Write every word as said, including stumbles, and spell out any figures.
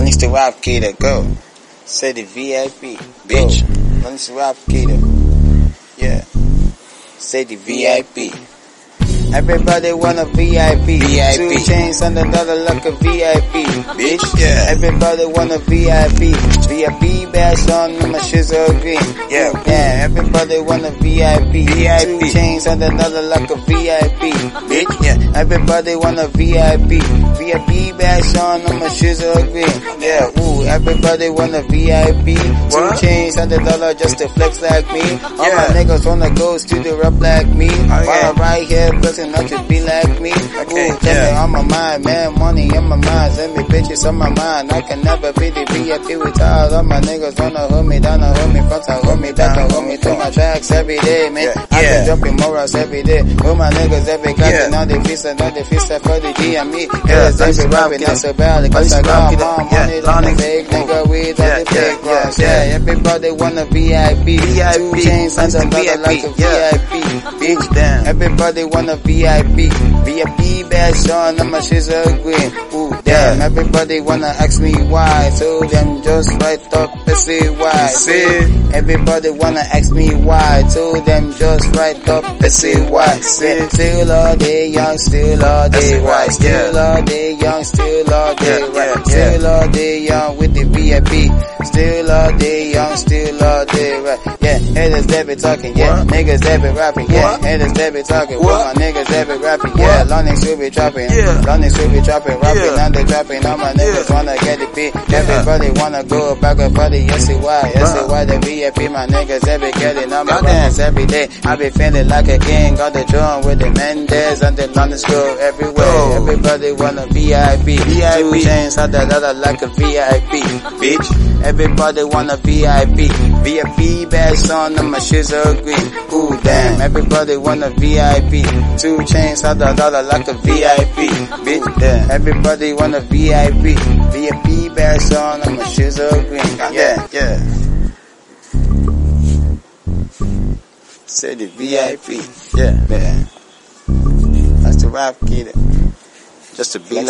Lonnie's the rap kid, go. Say the V I P, bitch. Lonnie's the rap kid. Yeah. Say the V I P. Everybody want a V I P. V I P. Two chains on the dollar like a V I P. Bitch, yeah. Everybody want a V I P. V I P badge on and my shoes are green. Yeah, yeah. Everybody want a V I P. V I P. Two chains on the dollar like a V I P. Bitch, yeah. Everybody want a V I P. V I P badge on and my shoes are green. Yeah, ooh. Everybody want a V I P. What? Two chains on the dollar just to flex like me. All yeah. my niggas wanna go studio rap like me. Oh, yeah. While I'm right here flexing. Not to be like me. Okay, ooh, tell yeah. me on my mind, man, money in my mind, send me bitches on my mind. I can never be the V I P with all of my niggas wanna hold me down, hold me front, hold me back, hold me to my tracks every day, man. Yeah. I yeah. been jumping morals every day. With my niggas every got yeah. on the feast, on the feast for the G and me. Yeah, every rapping, not so bad, cause I got more money than the fake nigga with all the fake ones. Yeah, everybody wanna V I P. Two chains and another like a V I P. Bitch, damn. Everybody wanna V I P. V I P badge on and my shit's are green. Ooh, damn. Yeah. Everybody wanna ask me why. So them just right up and say why. See? Everybody wanna ask me why. So them just right up and say why. See? Still all day young, still all day right. Still all day young, still all day right. Still all day young with the V I P. Still all day young, still all day right. Yeah, haters they be talking, yeah. What? Niggas they be rapping, yeah. What? Haters they be talking, what? My niggas they be rapping, yeah. Lonnie should be dropping, yeah. Lonnie should be dropping, rapping, yeah. And they dropping. All my niggas yeah. wanna get it beat. Yeah. Everybody wanna go back and party, yes it why, yes it why the V I P. My niggas they be getting on my dance every day. I be feeling like a king on the throne with the Mendes and the London school everywhere. Oh. Everybody wanna V I P. V I P. Two chains had that other like a V I P. Bitch. Everybody wanna V I P. V I P badge on and my shoes are green. Ooh damn. Everybody wanna V I P. Two chains had that other like a V I P. Bitch, damn. Everybody wanna V I P. V I P badge on and my shoes are green. Yeah, yeah. Say the V I P. Yeah, man. That's the rap kid. Just to be like